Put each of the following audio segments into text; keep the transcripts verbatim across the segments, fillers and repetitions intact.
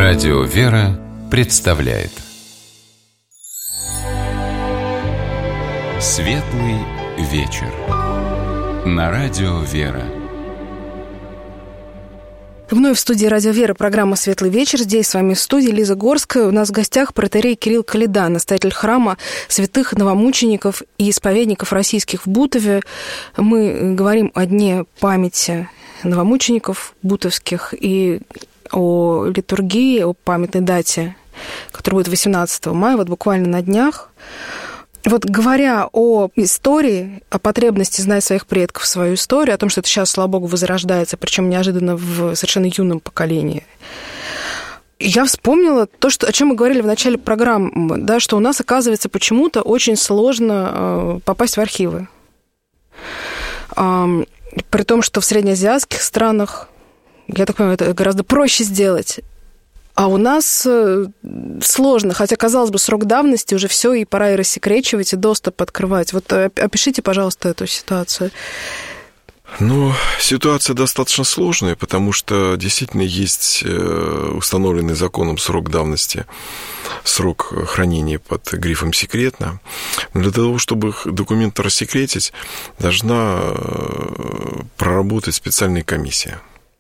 Радио «Вера» представляет Светлый вечер на Радио «Вера». Вновь в студии «Радио Вера» программа «Светлый вечер». Здесь с вами в студии Лиза Горская. У нас в гостях протоиерей Кирилл Каледа, настоятель храма святых новомучеников и исповедников российских в Бутове. Мы говорим о дне памяти новомучеников бутовских и о литургии, о памятной дате, которая будет восемнадцатого мая, вот буквально на днях. Вот говоря о истории, о потребности знать своих предков, свою историю, о том, что это сейчас, слава богу, возрождается, причем неожиданно в совершенно юном поколении, я вспомнила то, что, о чем мы говорили в начале программы, да, что у нас, оказывается, почему-то очень сложно попасть в архивы. При том, что в среднеазиатских странах, я так понимаю, это гораздо проще сделать. А у нас сложно, хотя, казалось бы, срок давности уже все, и пора и рассекречивать, и доступ открывать. Вот опишите, пожалуйста, эту ситуацию. Ну, ситуация достаточно сложная, потому что действительно есть установленный законом срок давности, срок хранения под грифом «секретно». Но для того, чтобы документы рассекретить, должна проработать специальная комиссия.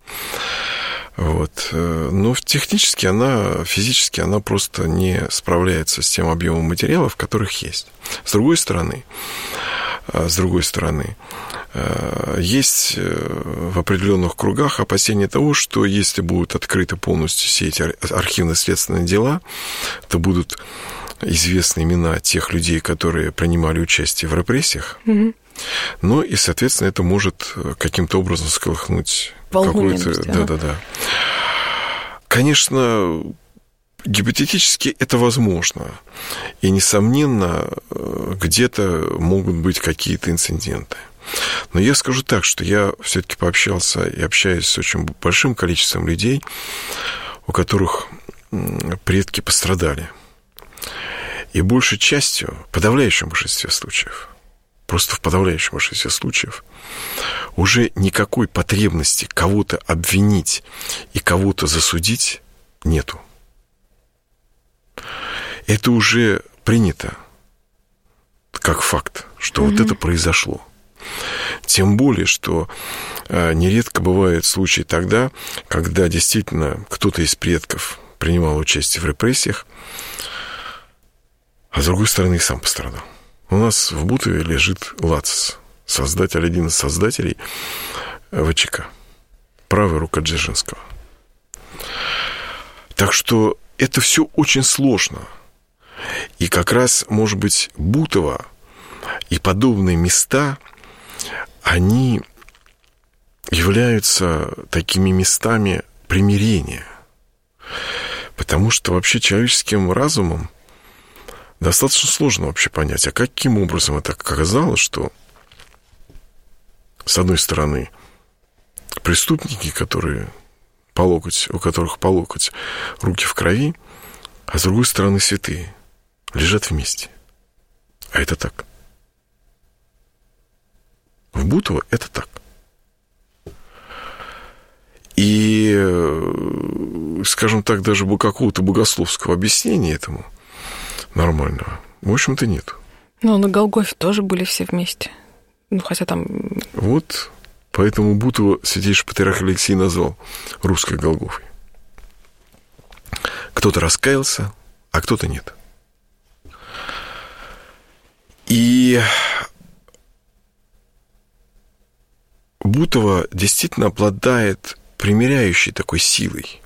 Вот. Но технически она, физически она просто не справляется с тем объемом материалов, которых есть. С другой стороны, с другой стороны, есть в определенных кругах опасения того, что если будут открыты полностью все эти архивно-следственные дела, то будут известны имена тех людей, которые принимали участие в репрессиях. Mm-hmm. Ну и, соответственно, это может каким-то образом сколыхнуть какую-то... Да-да-да. Конечно, гипотетически это возможно. И, несомненно, где-то могут быть какие-то инциденты. Но я скажу так, что я все-таки пообщался и общаюсь с очень большим количеством людей, у которых предки пострадали. И большей частью, в подавляющем большинстве случаев, просто в подавляющем большинстве случаев, уже никакой потребности кого-то обвинить и кого-то засудить нету. Это уже принято как факт, что mm-hmm. вот это произошло. Тем более, что нередко бывают случаи тогда, когда действительно кто-то из предков принимал участие в репрессиях, а с другой стороны и сам пострадал. У нас в Бутове лежит Лацис, создатель, один из создателей ВЧК, правая рука Дзержинского. Так что это все очень сложно. И как раз, может быть, Бутово и подобные места, они являются такими местами примирения. Потому что вообще человеческим разумом достаточно сложно вообще понять, а каким образом это оказалось, что, с одной стороны, преступники, которые по локоть, у которых по локоть руки в крови, а с другой стороны, святые, лежат вместе. А это так. В Бутово это так. И, скажем так, даже какого-то богословского объяснения этому нормального, в общем-то, нет. Ну, на Голгофе тоже были все вместе. Ну, хотя там... Вот, поэтому Бутово святейший патриарх Алексий назвал русской Голгофой. Кто-то раскаялся, а кто-то нет. И Бутово действительно обладает примиряющей такой силой.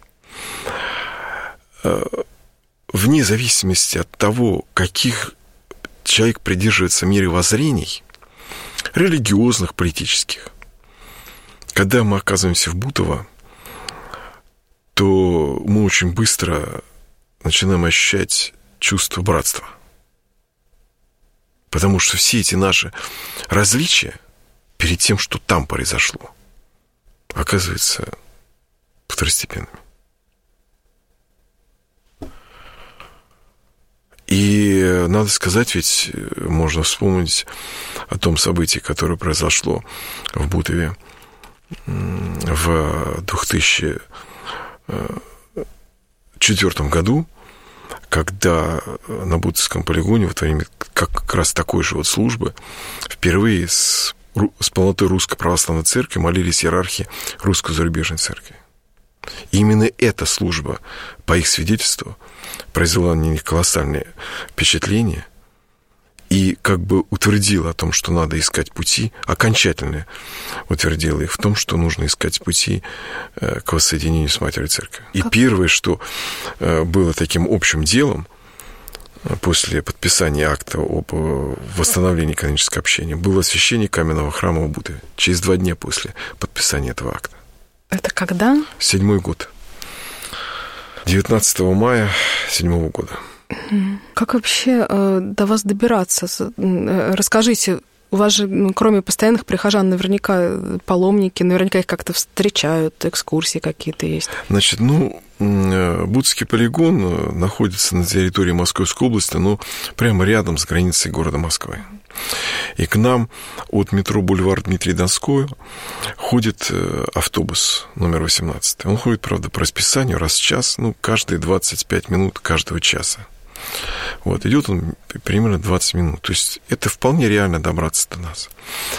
Вне зависимости от того, каких человек придерживается мировоззрений, религиозных, политических, когда мы оказываемся в Бутово, то мы очень быстро начинаем ощущать чувство братства. Потому что все эти наши различия перед тем, что там произошло, оказываются второстепенными. И надо сказать, ведь можно вспомнить о том событии, которое произошло в Бутове в две тысячи четвёртом году, когда на Бутовском полигоне во время как раз такой же вот службы впервые с, с полнотой Русской Православной Церкви молились иерархи Русской Зарубежной Церкви. И именно эта служба, по их свидетельству, произвела на них колоссальное впечатление и как бы утвердила о том, что надо искать пути, окончательно утвердила их в том, что нужно искать пути к воссоединению с Матерью Церковью. И первое, что было таким общим делом после подписания акта об восстановлении канонического общения, было освящение каменного храма в Бутове через два дня после подписания этого акта. Это когда? Седьмой год. девятнадцатого мая седьмого года. Как вообще э, до вас добираться? Расскажите, у вас же, ну, кроме постоянных прихожан, наверняка паломники, наверняка их как-то встречают, экскурсии какие-то есть. Значит, ну, Бутовский полигон находится на территории Московской области, но прямо рядом с границей города Москвы. И к нам от метро Бульвар Дмитрия Донского ходит автобус номер восемнадцать. Он ходит, правда, по расписанию раз в час, ну, каждые двадцать пять минут каждого часа. Вот, идет он примерно двадцать минут. То есть это вполне реально добраться до нас.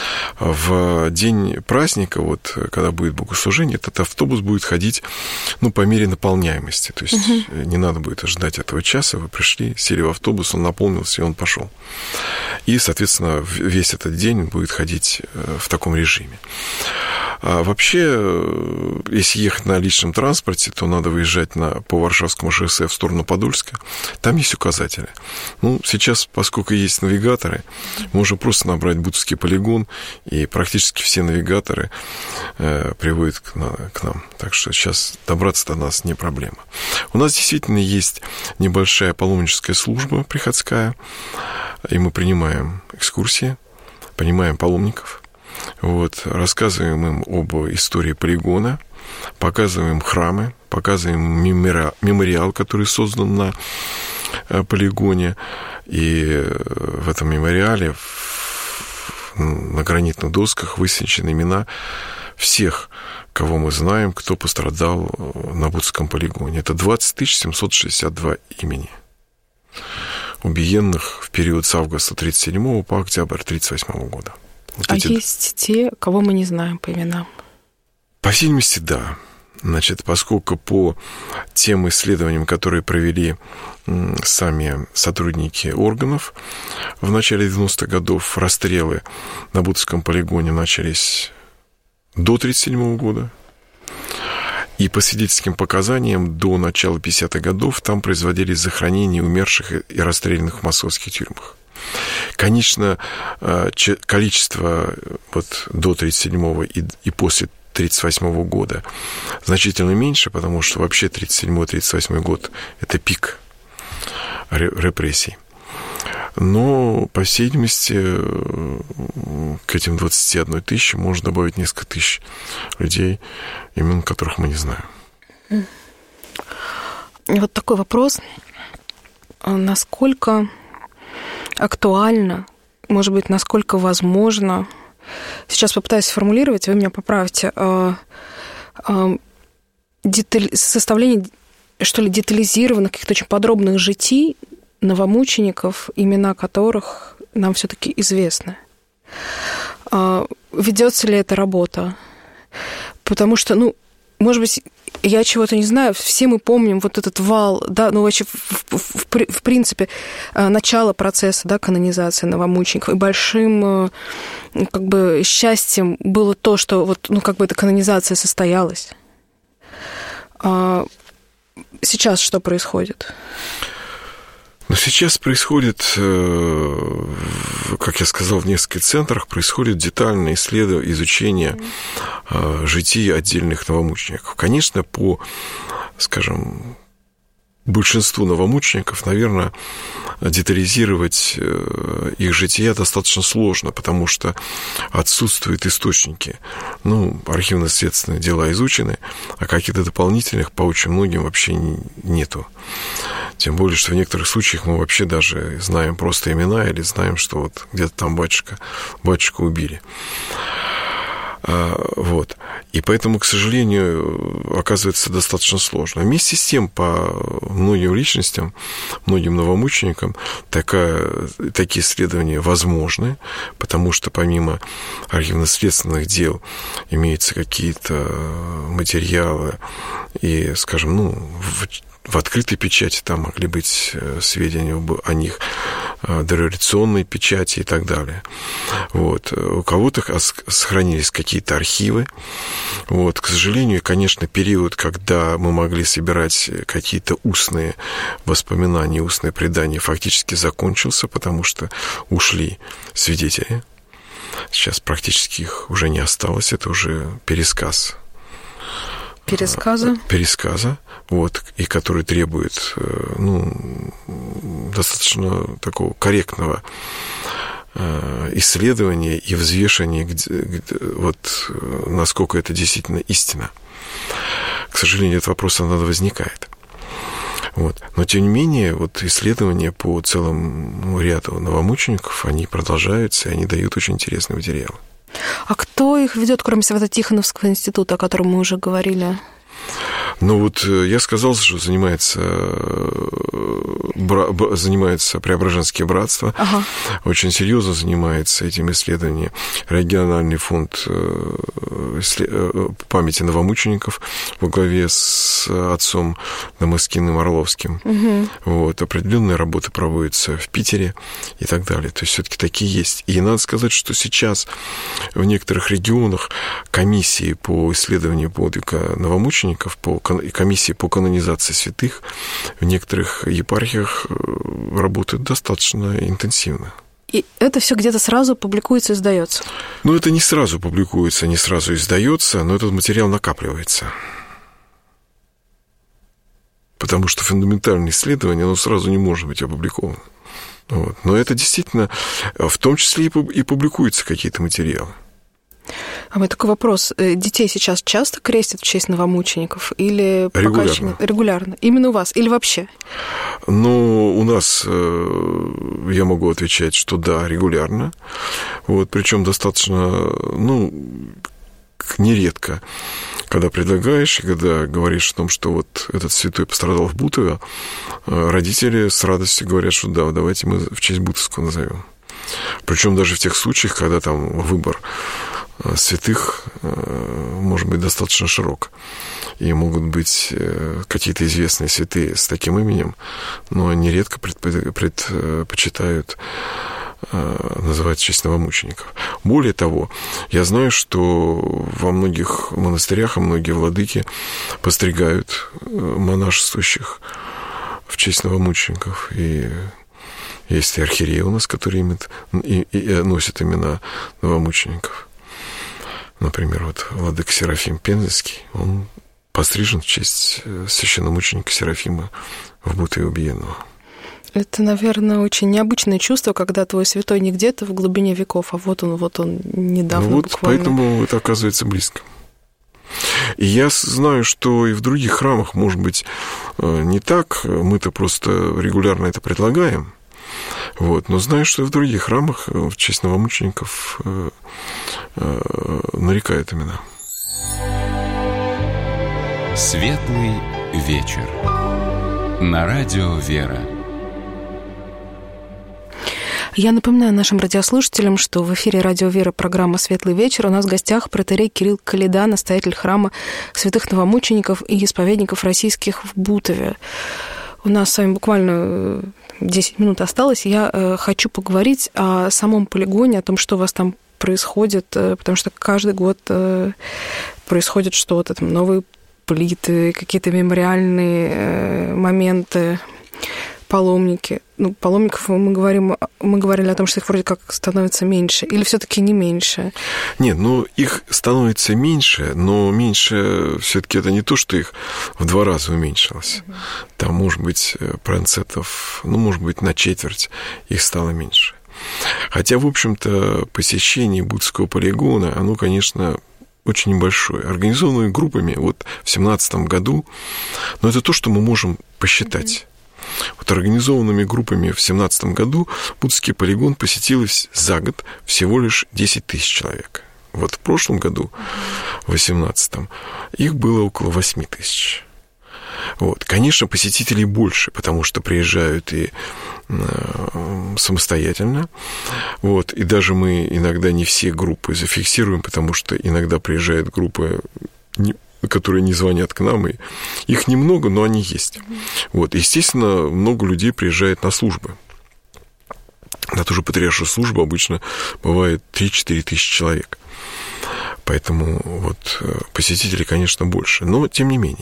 В день праздника, вот, когда будет богослужение, этот автобус будет ходить, ну, по мере наполняемости. То есть uh-huh. не надо будет ждать этого часа. Вы пришли, сели в автобус, он наполнился, и он пошел. И, соответственно, весь этот день будет ходить в таком режиме. А вообще, если ехать на личном транспорте, то надо выезжать на, по Варшавскому шоссе в сторону Подольска. Там есть указатели. Ну, сейчас, поскольку есть навигаторы, можно просто набрать Бутовский полигон, и практически все навигаторы э, приводят к, на, к нам. Так что сейчас добраться до нас не проблема. У нас действительно есть небольшая паломническая служба приходская, и мы принимаем экскурсии, принимаем паломников. Вот, рассказываем им об истории полигона, показываем храмы, показываем мемориал, который создан на полигоне. И в этом мемориале на гранитных досках высечены имена всех, кого мы знаем, кто пострадал на Бутовском полигоне. Это двадцать тысяч семьсот шестьдесят два имени, убиенных в период с августа тридцать седьмого по октябрь тридцать восьмого года. Вот а эти... есть те, кого мы не знаем по именам? По всей видимости, да. Значит, поскольку по тем исследованиям, которые провели сами сотрудники органов в начале девяностых годов, расстрелы на Бутовском полигоне начались до тридцать седьмого года. И по свидетельским показаниям до начала пятидесятых годов там производились захоронения умерших и расстрелянных в московских тюрьмах. Конечно, количество вот до тридцать седьмого и, и после тридцать восьмого года значительно меньше, потому что вообще тридцать седьмой - тридцать восьмой год – это пик репрессий. Но, по всей видимости, к этим двадцати одной тысячи можно добавить несколько тысяч людей, имен которых мы не знаем. Вот такой вопрос. Насколько актуально, может быть, насколько возможно, сейчас попытаюсь сформулировать, вы меня поправите, деталь, составление, что ли, детализированных, каких-то очень подробных житий новомучеников, имена которых нам все-таки известны. Ведется ли эта работа? Потому что, ну, может быть, я чего-то не знаю, все мы помним вот этот вал, да, ну, вообще, в, в, в принципе, начало процесса, да, канонизации новомучеников, и большим, как бы, счастьем было то, что вот, ну, как бы эта канонизация состоялась. Сейчас что происходит? Но сейчас происходит, как я сказал, в нескольких центрах происходит детальное исследование, изучение житий отдельных новомучеников. Конечно, по, скажем, большинству новомучеников, наверное, детализировать их жития достаточно сложно, потому что отсутствуют источники. Ну, архивно-следственные дела изучены, а каких-то дополнительных по очень многим вообще нету. Тем более, что в некоторых случаях мы вообще даже знаем просто имена или знаем, что вот где-то там батюшка, батюшку убили. Вот. И поэтому, к сожалению, оказывается достаточно сложно. Вместе с тем, по многим личностям, многим новомученикам такая, такие исследования возможны, потому что помимо архивно-следственных дел имеются какие-то материалы и, скажем, ну, в В открытой печати там могли быть сведения о них, дореволюционной печати и так далее. Вот. У кого-то сохранились какие-то архивы. Вот. К сожалению, конечно, период, когда мы могли собирать какие-то устные воспоминания, устные предания, фактически закончился, потому что ушли свидетели. Сейчас практически их уже не осталось, это уже пересказ. Пересказа? Пересказа, вот, и который требует, ну, достаточно такого корректного исследования и взвешивания, где, где, вот, насколько это действительно истина. К сожалению, этот вопрос иногда возникает. Вот. Но, тем не менее, вот исследования по целому ряду новомучеников, они продолжаются, и они дают очень интересный материал. А кто их ведет, кроме Свято-Тихоновского института, о котором мы уже говорили? Ну вот я сказал, что занимается, занимается Преображенское братство, ага. Очень серьезно занимается этим исследованием. Региональный фонд памяти новомучеников во главе с отцом Дамаскиным Орловским. Угу. Вот, определенные работы проводятся в Питере и так далее. То есть все-таки такие есть. И надо сказать, что сейчас в некоторых регионах комиссии по исследованию подвига новомучеников, по комиссии по канонизации святых в некоторых епархиях работают достаточно интенсивно. И это все где-то сразу публикуется и издается? Ну, это не сразу публикуется, не сразу издается, но этот материал накапливается. Потому что фундаментальное исследование, оно сразу не может быть опубликовано. Вот. Но это действительно, в том числе и публикуются какие-то материалы. А у меня такой вопрос. Детей сейчас часто крестят в честь новомучеников? Или регулярно. Пока еще... Регулярно. Именно у вас? Или вообще? Ну, у нас, я могу отвечать, что да, регулярно. Вот, причем достаточно, ну, нередко. Когда предлагаешь, и когда говоришь о том, что вот этот святой пострадал в Бутове, родители с радостью говорят, что да, давайте мы в честь Бутовского назовем. Причем даже в тех случаях, когда там выбор святых может быть достаточно широк. И могут быть какие-то известные святые с таким именем, но они редко предпочитают называть в честь новомучеников. Более того, я знаю, что во многих монастырях и многие владыки постригают монашествующих в честь новомучеников. И есть и архиереи у нас, которые имеют, и, и носят имена новомучеников. Например, вот владыка Серафим Пензенский, он пострижен в честь священномученика Серафима в Бутове убиенного. Это, наверное, очень необычное чувство, когда твой святой не где-то в глубине веков, а вот он, вот он недавно ну вот буквально. Поэтому это оказывается близко. И я знаю, что и в других храмах, может быть, не так, мы-то просто регулярно это предлагаем, вот, но знаю, что и в других храмах в честь новомучеников нарекают имена. Светлый вечер. На радио «Вера». Я напоминаю нашим радиослушателям, что в эфире радио «Вера» программа «Светлый вечер». У нас в гостях протоиерей Кирилл Калида, настоятель храма святых новомучеников и исповедников российских в Бутове. У нас с вами буквально десять минут осталось. Я хочу поговорить о самом полигоне, о том, что у вас там происходит, потому что каждый год происходит что-то, там новые плиты, какие-то мемориальные моменты, паломники. Ну, паломников мы говорим, мы говорили о том, что их вроде как становится меньше, или все-таки не меньше? Нет, ну их становится меньше, но меньше все-таки это не то, что их в два раза уменьшилось. Угу. Там, может быть, процентов, ну, может быть, на четверть их стало меньше. Хотя, в общем-то, посещение Бутовского полигона, оно, конечно, очень небольшое. Организованными группами вот в семнадцатом году, но это то, что мы можем посчитать. Вот организованными группами в семнадцатом году Бутовский полигон посетил за год всего лишь десять тысяч человек. Вот в прошлом году, в восемнадцатом, их было около восемь тысяч. Вот. Конечно, посетителей больше, потому что приезжают и э, самостоятельно. Вот. И даже мы иногда не все группы зафиксируем, потому что иногда приезжают группы, не, которые не звонят к нам, и их немного, но они есть. Вот. Естественно, много людей приезжает на службы. На ту же патриаршую службу обычно бывает три-четыре тысячи человек. Поэтому вот посетителей, конечно, больше. Но тем не менее.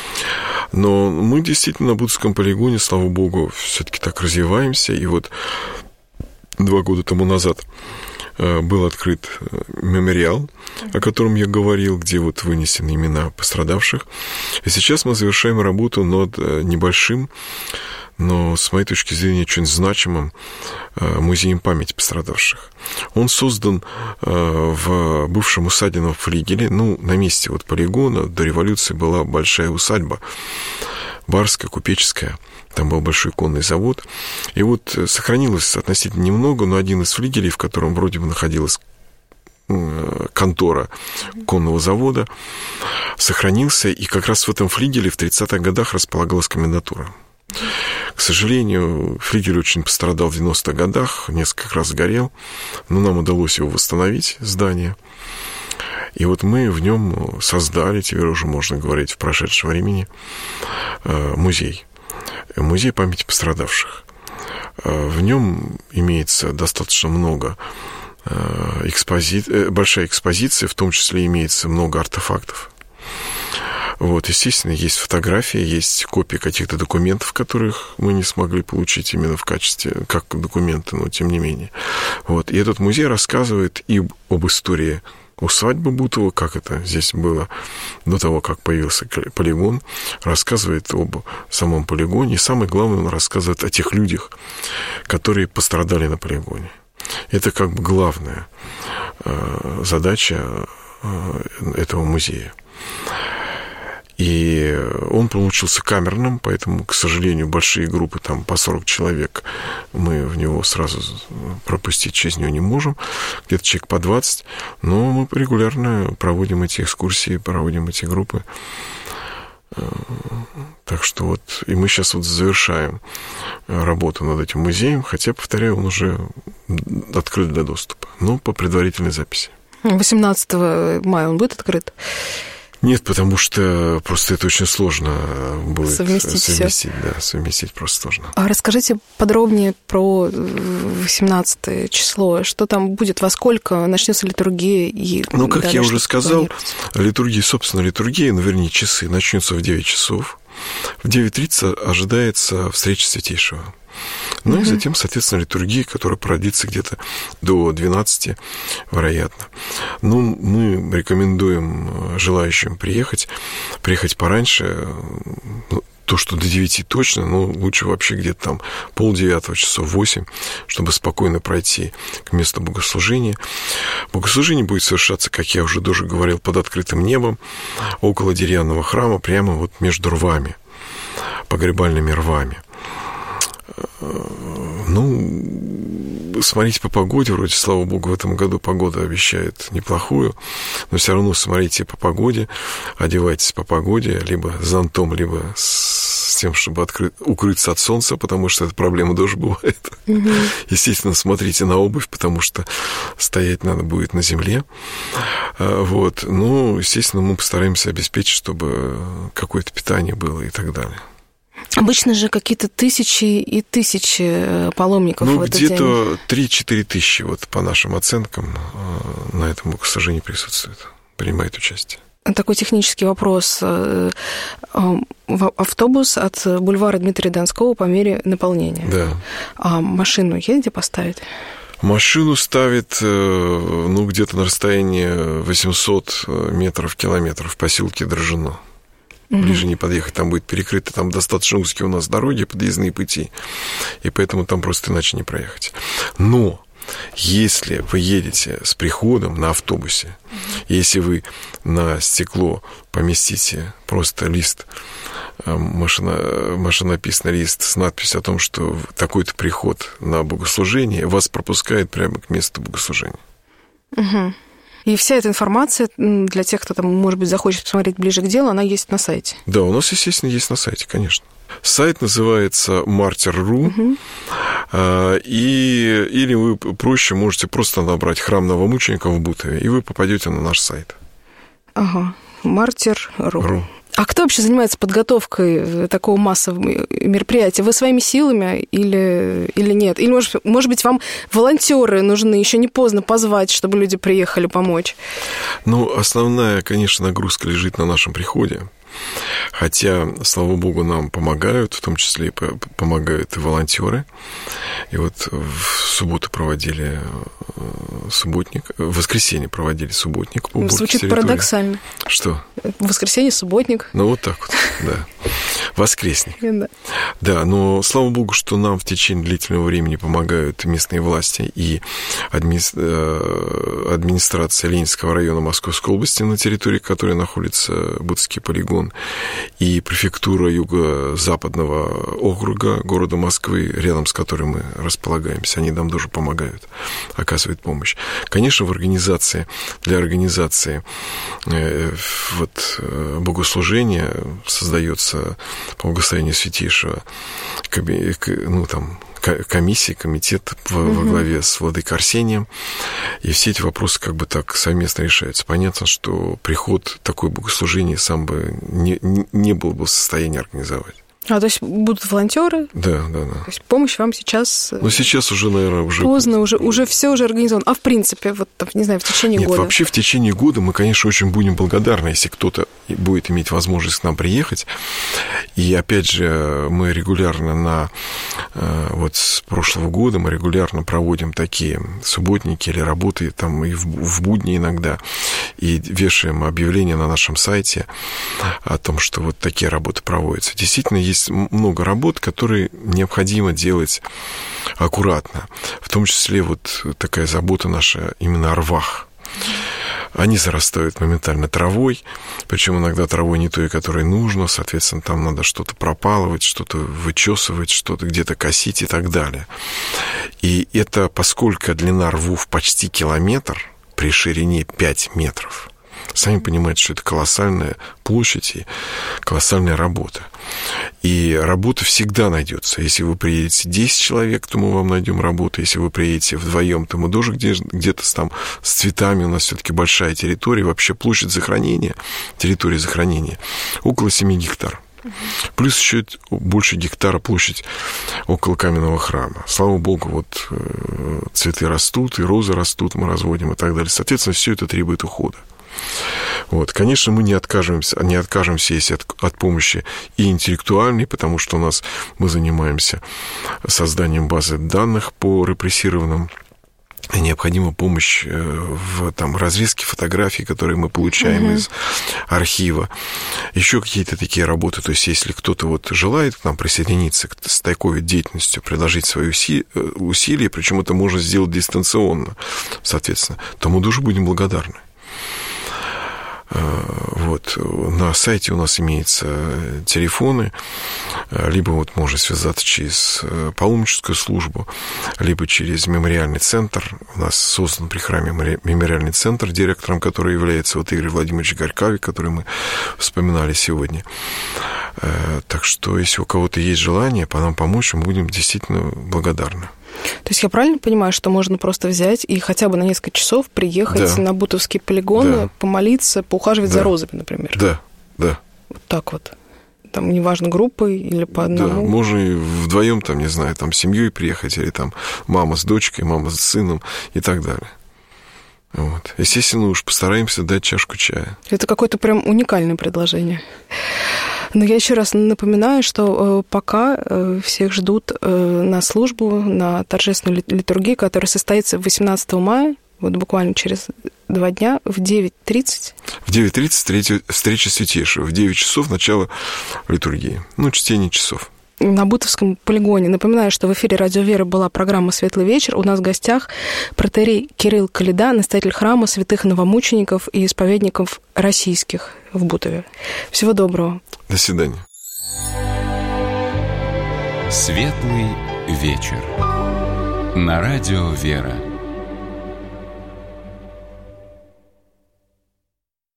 Но мы действительно на Бутовском полигоне, слава богу, все-таки так развиваемся. И вот два года тому назад был открыт мемориал, о котором я говорил, где вот вынесены имена пострадавших. И сейчас мы завершаем работу над небольшим, но, с моей точки зрения, очень значимым музеем памяти пострадавших. Он создан в бывшем усадебном флигеле, ну, на месте вот полигона. До революции была большая усадьба, барская, купеческая. Там был большой конный завод. И вот сохранилось относительно немного, но один из флигелей, в котором вроде бы находилась контора конного завода, сохранился. И как раз в этом флигеле в тридцатых годах располагалась комендатура. К сожалению, флигель очень пострадал в девяностых годах, несколько раз сгорел, но нам удалось его восстановить, здание. И вот мы в нем создали, теперь уже можно говорить в прошедшем времени, музей. Музей памяти пострадавших. В нем имеется достаточно много экспози... большая экспозиция, в том числе имеется много артефактов. Вот, естественно, есть фотографии, есть копии каких-то документов, которых мы не смогли получить именно в качестве, как документы, но тем не менее. Вот, и этот музей рассказывает и об истории усадьбы Бутово, как это здесь было до того, как появился полигон, рассказывает об самом полигоне, и самое главное, он рассказывает о тех людях, которые пострадали на полигоне. Это как бы главная э, задача э, этого музея. И он получился камерным, поэтому, к сожалению, большие группы, там по сорок человек, мы в него сразу пропустить через него не можем, где-то человек по двадцать, но мы регулярно проводим эти экскурсии, проводим эти группы. Так что вот, и мы сейчас вот завершаем работу над этим музеем, хотя, повторяю, он уже открыт для доступа, но по предварительной записи. восемнадцатого мая он будет открыт? Нет, потому что просто это очень сложно будет совместить, совместить да, совместить просто сложно. А расскажите подробнее про восемнадцатое число. Что там будет, во сколько начнется литургия? И ну, как я уже сказал, литургия, собственно, литургия, ну, вернее, часы, начнется в девять часов. В девять тридцать ожидается встреча Святейшего. Ну угу. И затем, соответственно, литургия, которая продлится где-то до двенадцати, вероятно. Ну, мы рекомендуем желающим приехать, приехать пораньше, ну, то, что до девяти точно, но лучше вообще где-то там полдевятого, часов восемь, чтобы спокойно пройти к месту богослужения. Богослужение будет совершаться, как я уже тоже говорил, под открытым небом, около деревянного храма, прямо вот между рвами, погребальными рвами. Ну, смотрите по погоде, вроде, слава богу, в этом году погода обещает неплохую, но все равно смотрите по погоде, одевайтесь по погоде, либо с зонтом, либо с тем, чтобы открыть, укрыться от солнца, потому что эта проблема тоже бывает. Угу. Естественно, смотрите на обувь, потому что стоять надо будет на земле. Вот. Ну, естественно, мы постараемся обеспечить, чтобы какое-то питание было и так далее. Обычно же какие-то тысячи и тысячи паломников ну, в этот день. Ну, где-то три-четыре тысячи, вот по нашим оценкам, на этом богослужении присутствует, принимает участие. Такой технический вопрос. Автобус от бульвара Дмитрия Донского по мере наполнения. Да. А машину есть где поставить? Машину ставит, ну, где-то на расстоянии восемьсот метров, километров в поселке Дрожжино. Ближе не подъехать, там будет перекрыто, там достаточно узкие у нас дороги, подъездные пути, и поэтому там просто иначе не проехать. Но если вы едете с приходом на автобусе, если вы на стекло поместите просто лист, машино, машинописный лист с надписью о том, что такой-то приход на богослужение, вас пропускает прямо к месту богослужения. Угу. И вся эта информация для тех, кто, там, может быть, захочет посмотреть ближе к делу, она есть на сайте? Да, у нас, естественно, есть на сайте, конечно. Сайт называется мартир точка ру, угу. и, или вы проще можете просто набрать «Храм новомучеников в Бутове», и вы попадете на наш сайт. Ага, мартир точка ру. Ру. А кто вообще занимается подготовкой такого массового мероприятия? Вы своими силами или, или нет? Или, может, может быть, вам волонтеры нужны? Еще не поздно позвать, чтобы люди приехали помочь? Ну, основная, конечно, нагрузка лежит на нашем приходе. Хотя, слава богу, нам помогают, в том числе и помогают и волонтеры. И вот в субботу проводили субботник, в воскресенье проводили субботник по уборке Звучит территории. Парадоксально. Что? В воскресенье субботник. Ну, вот так вот, да. Воскресник. Да. Да, но слава богу, что нам в течение длительного времени помогают местные власти и адми... администрация Ленинского района Московской области, на территории которой находится Бутовский полигон, и префектура юго-западного округа города Москвы, рядом с которым мы располагаемся. Они нам тоже помогают, оказывают помощь. Конечно, в организации, для организации э, вот, богослужения создается по благословению Святейшего ну, там, комиссии, комитет во, угу. во главе с владыкой Арсением, и все эти вопросы как бы так совместно решаются. Понятно, что приход такое богослужение сам бы не, не был бы в состоянии организовать. А, то есть будут волонтеры? Да, да, да. То есть помощь вам сейчас... Ну, сейчас уже, наверное, уже... Поздно, уже, уже все уже организовано. А в принципе, вот, не знаю, в течение Нет, года? Нет, вообще в течение года мы, конечно, очень будем благодарны, если кто-то будет иметь возможность к нам приехать. И, опять же, мы регулярно на... Вот с прошлого года мы регулярно проводим такие субботники или работы там и в, в будни иногда. И вешаем объявления на нашем сайте о том, что вот такие работы проводятся. Действительно, есть много работ, которые необходимо делать аккуратно. В том числе вот такая забота наша именно о рвах. Они зарастают моментально травой, причем иногда травой не той, которой нужно, соответственно, там надо что-то пропалывать, что-то вычесывать, что-то где-то косить и так далее. И это, поскольку длина рвов почти километр, при ширине пять метров, сами понимаете, что это колоссальная площадь и колоссальная работа. И работа всегда найдется. Если вы приедете десять человек, то мы вам найдем работу. Если вы приедете вдвоем, то мы тоже где-то там с цветами. У нас все-таки большая территория. Вообще площадь захоронения, территория захоронения около семи гектар. Плюс еще больше гектара площадь около каменного храма. Слава богу, вот цветы растут, и розы растут, мы разводим и так далее. Соответственно, все это требует ухода. Вот. Конечно, мы не откажемся, не откажемся если от, от помощи и интеллектуальной, потому что у нас мы занимаемся созданием базы данных по репрессированным. И необходима помощь в там, разрезке фотографий, которые мы получаем uh-huh. из архива. Еще какие-то такие работы. То есть, если кто-то вот желает к нам присоединиться к, с такой деятельностью, предложить свои уси- усилия, причем это можно сделать дистанционно, соответственно, то мы тоже будем благодарны. Вот. На сайте у нас имеются телефоны, либо вот можно связаться через паломническую службу, либо через мемориальный центр. У нас создан при храме мемориальный центр, директором которого является вот Игорь Владимирович Горькавик, который мы вспоминали сегодня. Так что, если у кого-то есть желание по нам помочь, мы будем действительно благодарны. То есть я правильно понимаю, что можно просто взять и хотя бы на несколько часов приехать да. на Бутовские полигоны, да. помолиться, поухаживать да. за розами, например? Да, да. Вот так вот. Там, неважно, группой или по одному? Да, можно и вдвоем, там, не знаю, там, семьей приехать, или там мама с дочкой, мама с сыном и так далее. Вот. Естественно, уж постараемся дать чашку чая. Это какое-то прям уникальное предложение. Но я еще раз напоминаю, что пока всех ждут на службу, на торжественную литургию, которая состоится восемнадцатого мая, вот буквально через два дня, в девять тридцать. В девять тридцать встреча Святейшего, в девять часов начало литургии, ну, чтение часов. На Бутовском полигоне. Напоминаю, что в эфире «Радио Вера» была программа «Светлый вечер». У нас в гостях протоиерей Кирилл Коляда, настоятель храма святых новомучеников и исповедников российских в Бутове. Всего доброго. До свидания. «Светлый вечер» на «Радио Вера».